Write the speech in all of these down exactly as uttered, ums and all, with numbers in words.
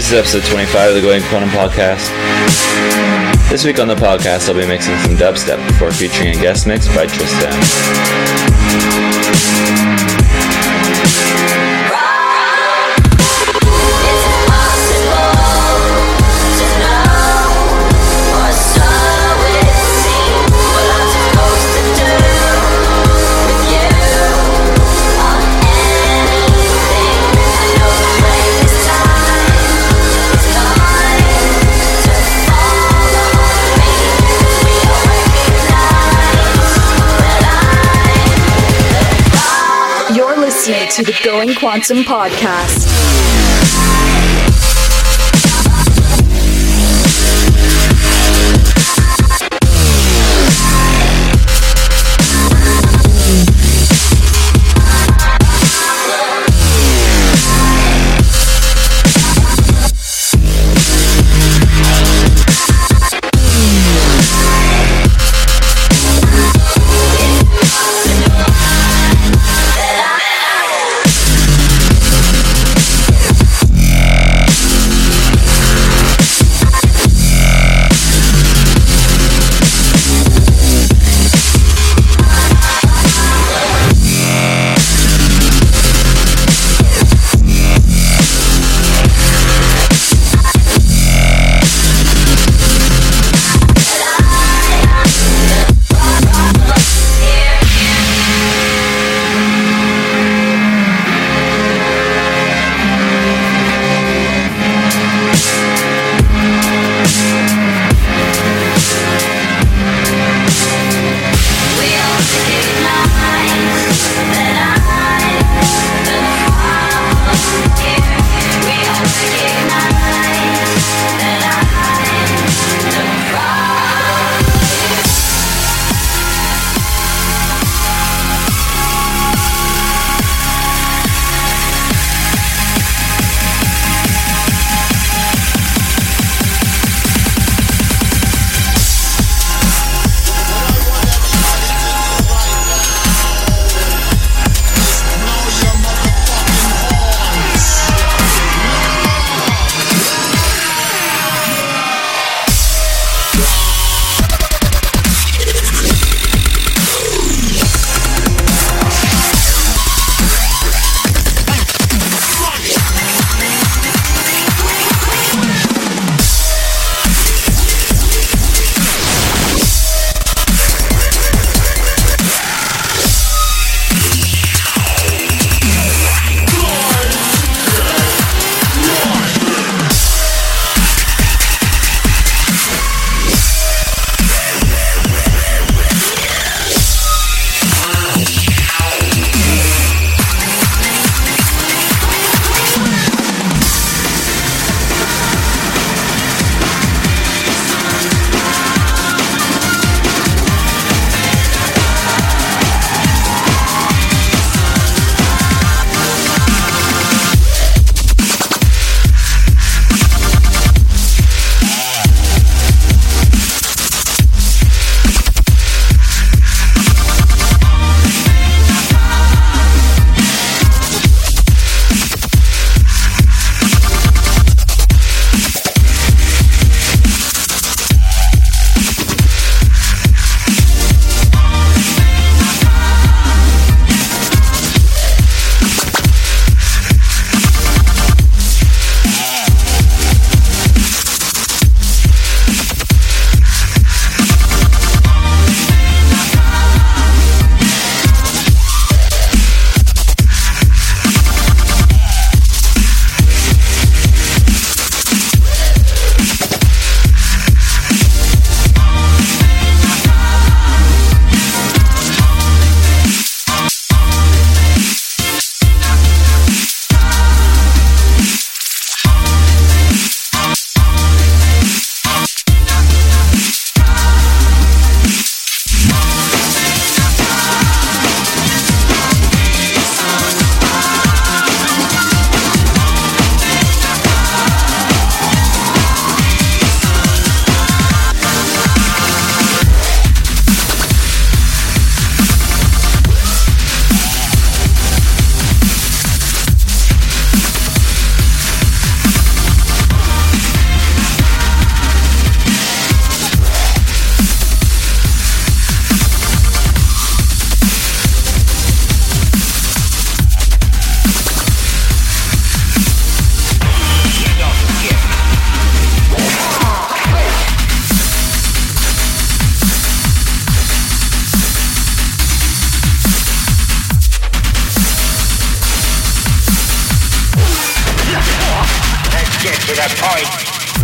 This is episode twenty-five of the Going Quantum Podcast. This week on the podcast, I'll be mixing some dubstep before featuring a guest mix by Tristan. To the Going Quantum Podcast. that point.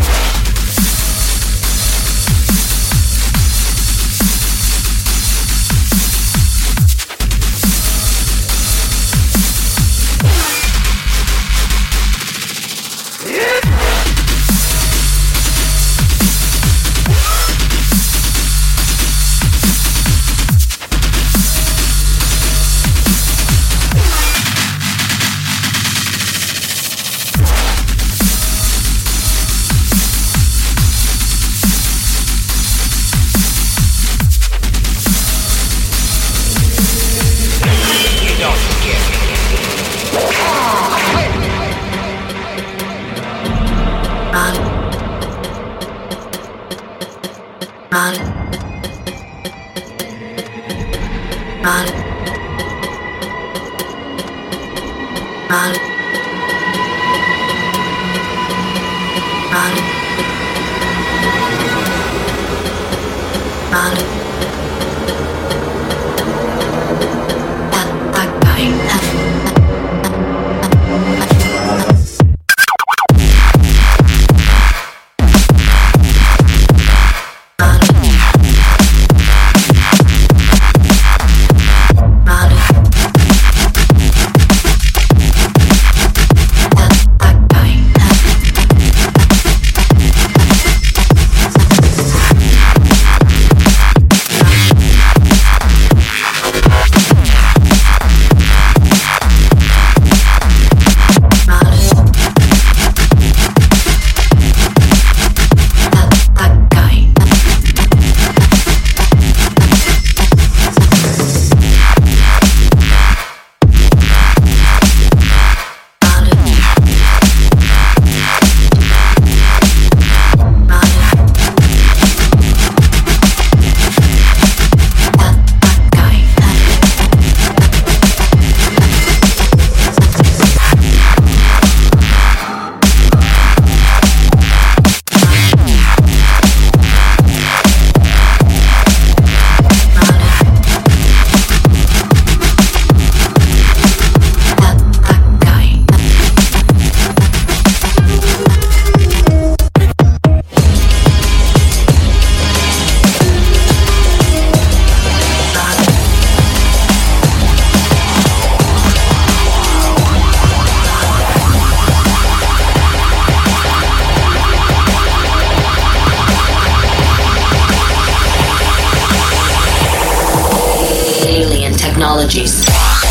Technologies.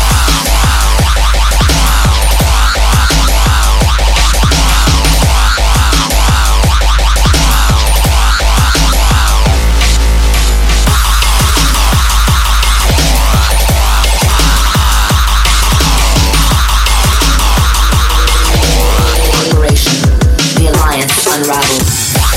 Operation. The Alliance unravels.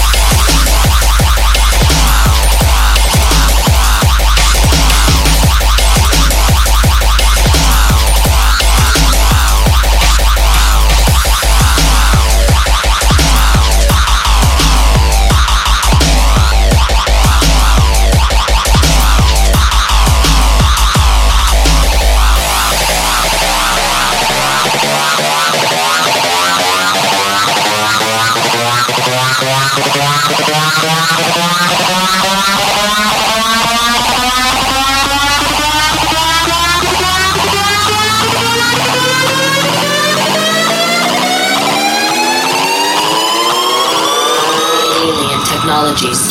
Alien technologies.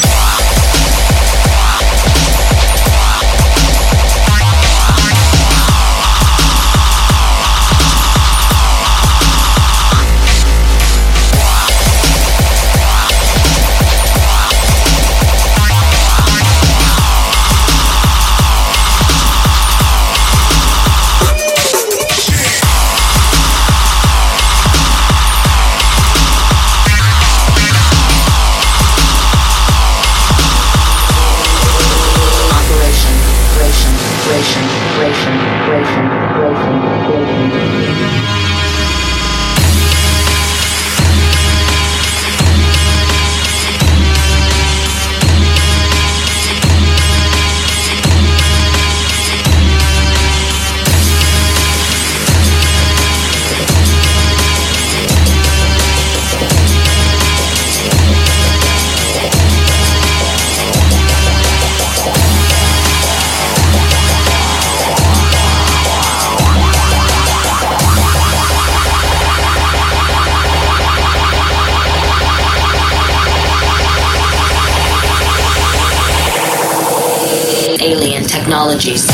alien technologies.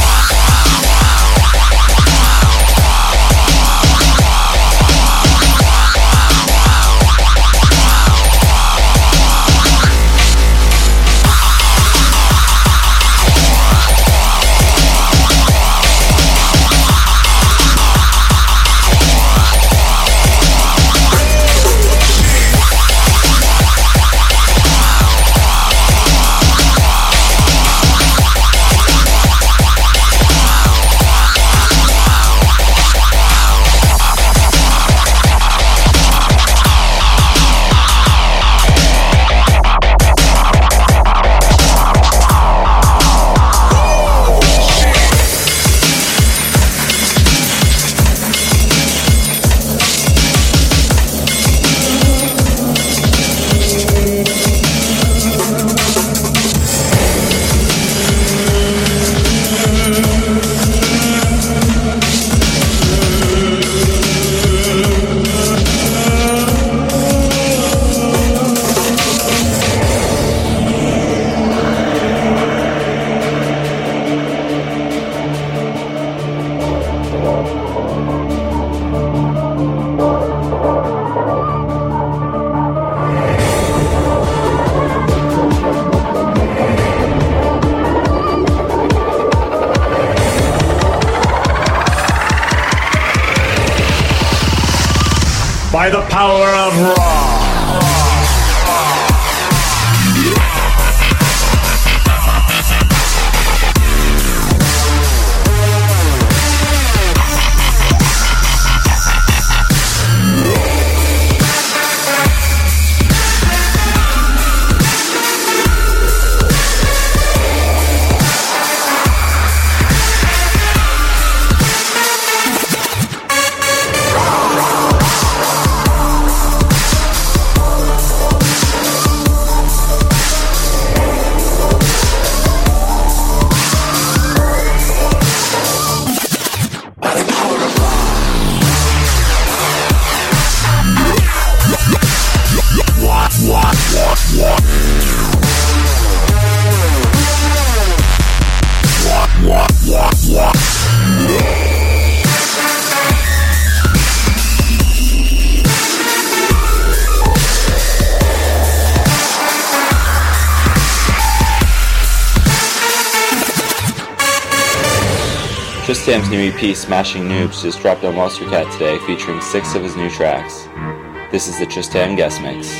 By the power of Ra. Tristam's new E P, Smashing Noobs, just dropped on Monstercat today, featuring six of his new tracks. This is the Tristam Guest Mix.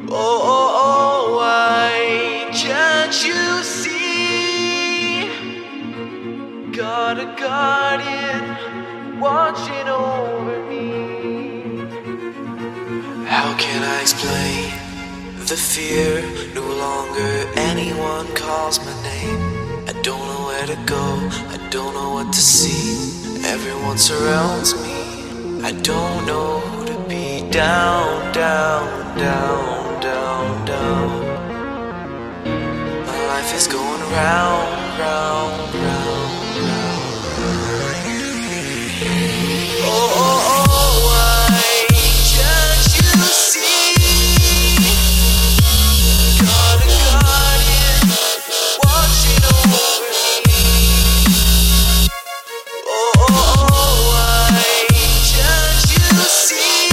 Oh, oh, oh, why can't you see? Got a guardian watching over me. How can I explain the fear? No longer anyone calls my name. I don't know where to go, I don't know what to see. Everyone surrounds me, I don't know who to be. Down, down, down, down, down. My life is going round, round, round, round, round. Oh, oh, oh, why can't you see? Got a guardian watching over me. Oh, oh, oh, why can't you see?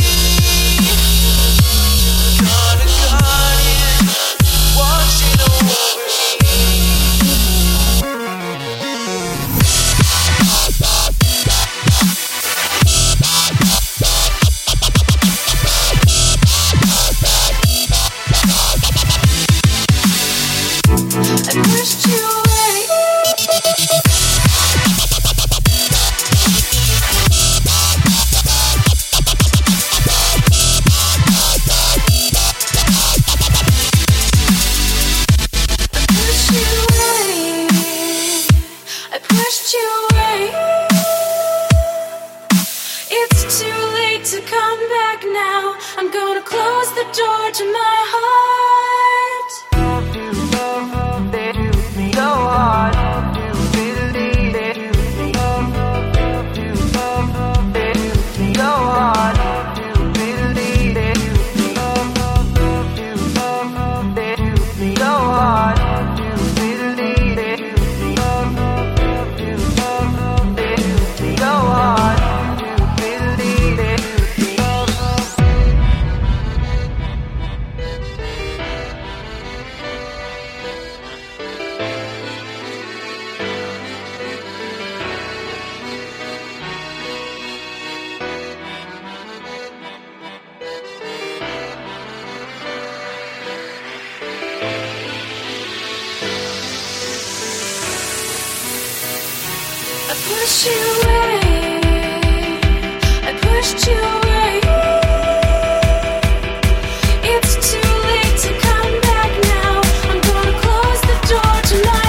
Got a guardian watching over me. I pushed you away. I pushed you away. I pushed you away. It's too late to come back now. I'm gonna close the door to my heart. I pushed you away. I pushed you away. It's too late to come back now. I'm gonna close the door to my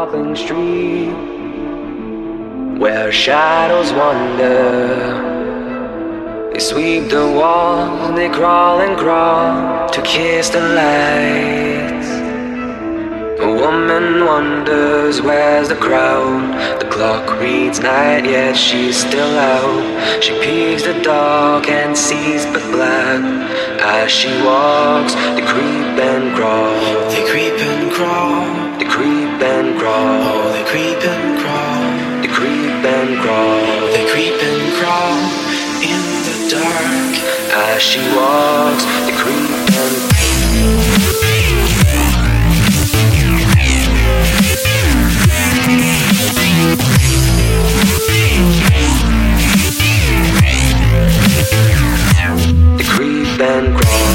hopping street where shadows wander. They sweep the walls, they crawl and crawl to kiss the lights. A woman wonders where's the crowd. The clock reads night, yet she's still out. She peeks the dark and sees but black. As she walks, they creep and crawl. They creep and crawl. They creep and crawl. Oh, they creep and crawl. They creep and crawl. They creep and crawl in the dark. As she walks, they creep and they creep and crawl.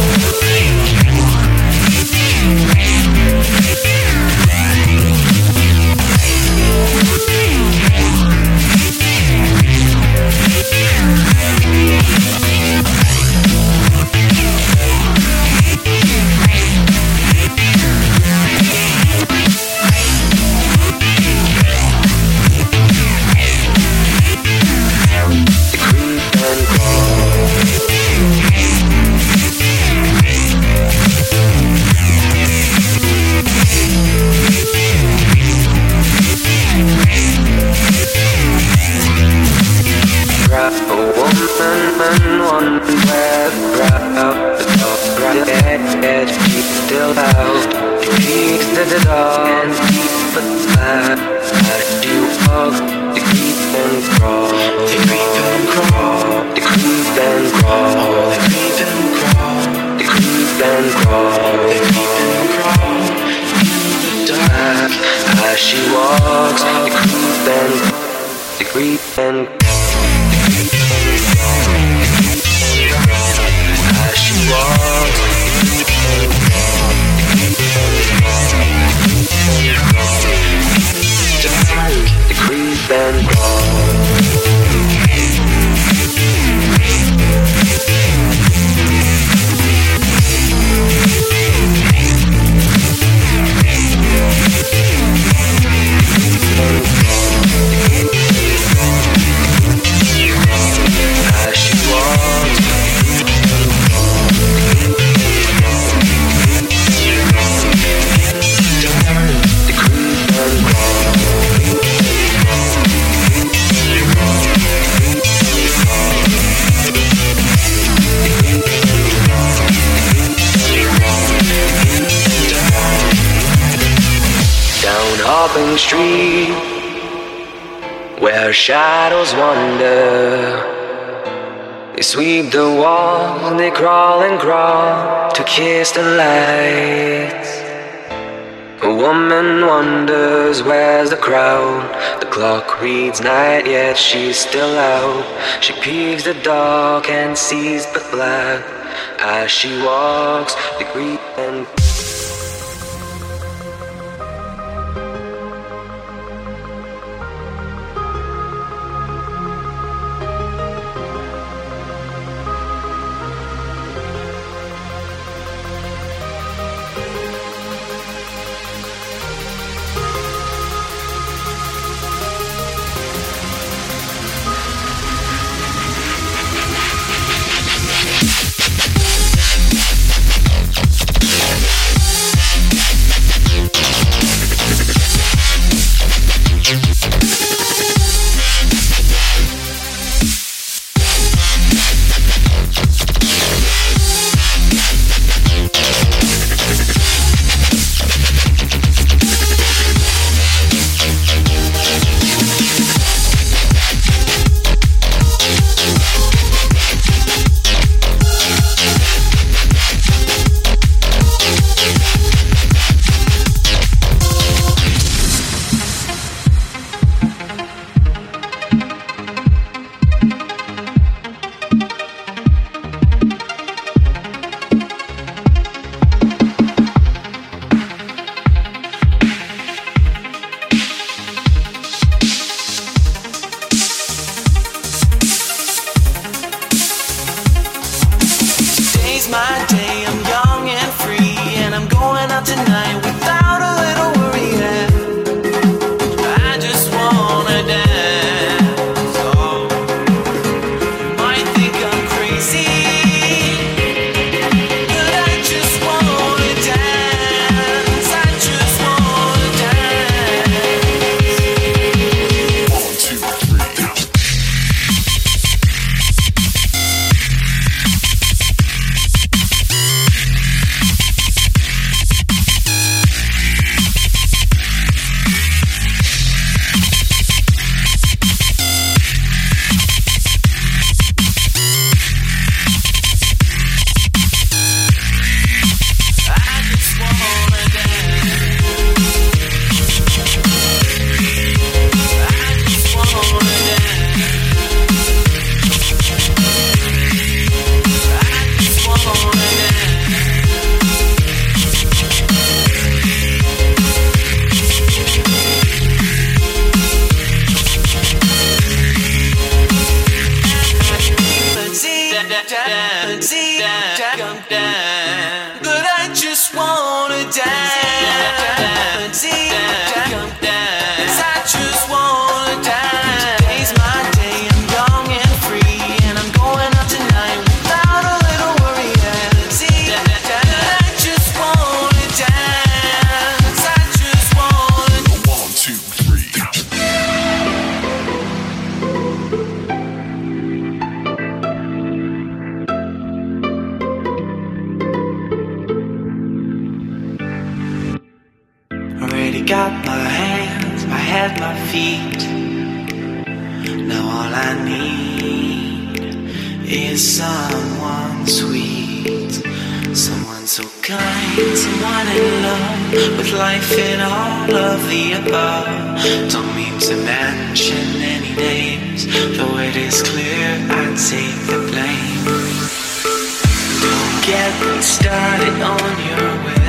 Street where shadows wander. They sweep the walls, they crawl and crawl to kiss the lights. A woman wonders where's the crowd. The clock reads night, yet she's still out. She peeks the dark and sees but black. As she walks, they creep and I had my feet. Now all I need is someone sweet, someone so kind, someone in love with life and all of the above. Don't mean to mention any names, though it is clear I take the blame. Don't get me started on your way.